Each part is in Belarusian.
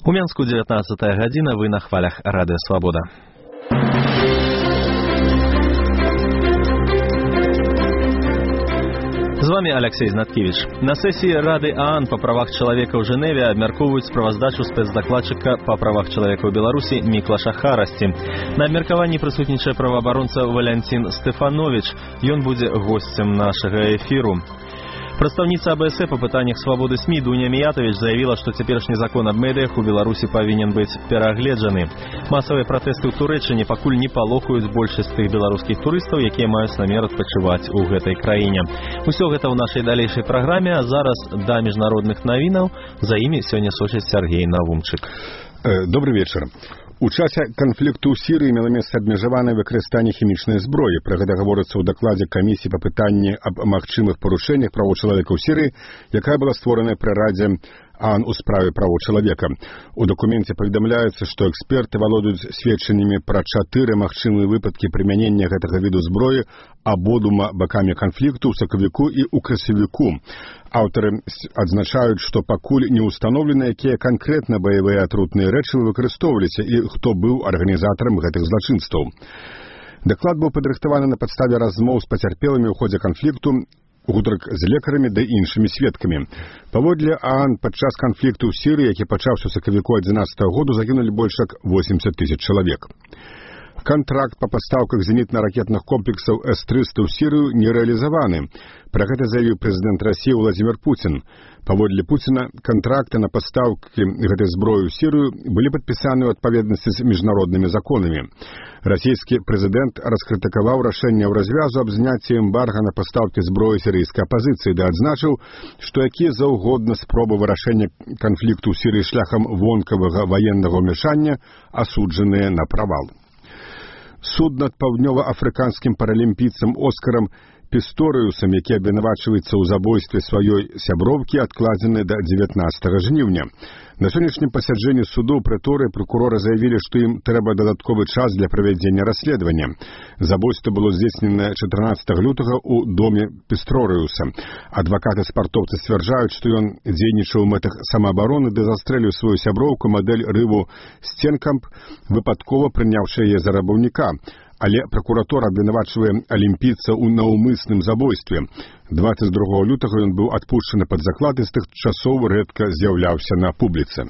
У Менску 19 гадзіна, вы на хвалях Радыё Свабода. З вами Алексей Знаткевич. На сессии Рады ААН по правах человека в Женеве абмяркоўваюць справаздачу спецдакладчыка по правах человека в Беларуси Міклаша Харасці. На абмеркаванні прысутнічае праваабаронца Валянцін Стефанович. Ён будзе госцем нашага эфиру. Прадстаўніца АБС по пытаннях свабоды СМИ Дуня Миятович заявила, что цяперашні закон аб медыях у Беларуси павінен быць перагледжаны. Масавыя пратэсты ў Турэччыне пакуль не палохаюць большасць тых беларускіх турыстаў, якія маюць намер адпачываць у гэтай краіне. Усё гэта ў нашай далейшай праграме, а зараз да міжнародных навінаў. За імі сёння сочыць Сергей Навумчык. Добрый вечер. У часе канфлікту ў Сірыі мела месца абмежаванае выкарыстанне хімічнай зброі. Пра гэта гаворыцца ў дакладзе камісіі па пытанні аб магчымых парушэннях правоў чалавека ў Сірыі, якая была створаная пры Радзе ААН у справе правоў чалавека. У дакуменце паведамляецца, што эксперты валодаюць сведчаннямі пра 4 магчымыя выпадкі прымянення гэтага віду зброі абодвума бакамі канфлікту ў сакавіку і ў красавіку. Аўтары адзначаюць, што пакуль не ўстаноўлена, якія канкрэтна баявыя атрутныя рэчывы выкарыстоўваліся і хто быў арганізатарам гэтых злачынстваў. Даклад быў падрыхтаваны на падставе размоў з пацярпелымі ў ходзе канфлікту, гутарак з лекарамі ды іншымі сведкамі. Паводле ААН падчас канфлікту ў Сірыі, які пачаўся ў сакавіку 2011 году, загінулі больш як 80 тысяч чалавек. Контракт по поставках зенітна-ракетных комплексаў С-300 ў Сірыю не рэалізаваны. Пра гэта заявіў прэзідэнт Расіі Владзімир Пуцін. Паводле Пуціна, контракты на пастаўкі гэтай зброі ў Сірыю былі падпісаны ў адпаведнасці з міжнароднымі законамі. Расійскі прэзідэнт раскрытыкаваў рашэнне ў развязу аб зняцці эмбарга на пастаўкі зброі сірыйскай апазіцыі, ды адзначыў, што якія заўгодна спробы вырашэння канфлікту ў Сірыі шляхам вонкавага ваеннага ўмяшання асуджаныя на правал. Суд над паўднёва-афрыканскім паралімпійцам Оскарам Пісторыусам, які абвінавачваецца ў забойстве сваёй сяброўкі, адкладзены да 19 жніўня. На сённяшнім пасяджэнні суду ў прыторыі пракуроры заявілі, што ім трэба дадатковы час для правядзення расследавання. Забойство было здзейснена 14 лютага ў доме Пісторыуса. Адвакаты спартоўца сцвярджаюць, што ён дзейнічаў у мэтах самаабароны ды застрэліў сваю сяброўку мадэль Рыву Стенкамп, выпадкова прыняўшы яе за рабаўніка. Але пракуратура абвінавачвае алімпійца ў наўмысным забойстве. 22 лютага ён быў адпушчаны пад заклад і з тых часоў рэдка з'яўляўся на публіцы.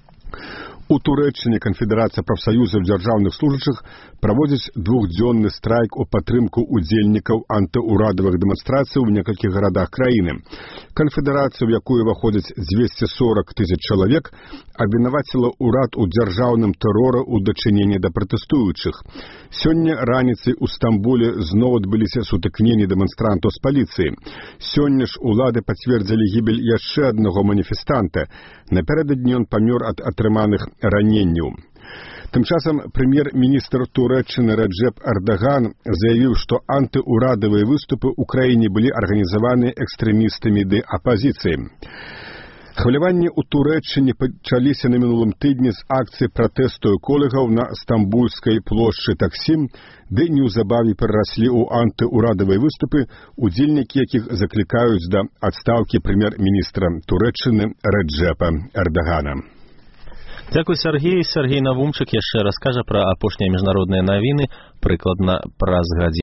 У Турэччыне Канфедэрацыя прафсаюзаў дзяржаўных служачых праводзіць двухдзённы страйк у падтрымку ўдзельнікаў антыурадавых дэманстрацый у некалькіх гарадах краіны. Канфедэрацыя, у якую ўваходзяць 240 тысяч чалавек, абвінаваціла ўрад у дзяржаўным тэроры ў дачыненні да пратэстуючых. Сёння раніцай у Стамбуле зноў адбыліся сутыкненні дэманстрантаў з паліцыяй. Сёння ж улады пацвердзілі гібель яшчэ аднаго маніфестанта. Напярэдадні ён памёр ад атрыманых раненняў. Тым часам прэм'ер-міністр Турэччыны Реджеп Эрдаган заявіў, што антыурадавыя выступы ў краіне былі арганізаваны экстрэмістамі ды апазіцыяй. Хваляванні ў Турэччыне пачаліся на мінулым тыдні з акцыі пратэсту эколагаў на Стамбульскай плошчы Таксім, ды неўзабаве перараслі ў антыурадавыя выступы, удзельнікі якіх заклікаюць да адстаўкі прэм'ер-міністра Турэччыны Реджепа Эрдагана. Дзякуй, Сергей. Сергей Навумчык яшчэ раскажа пра апошнія міжнародныя навіны прыкладна праз гадзіну.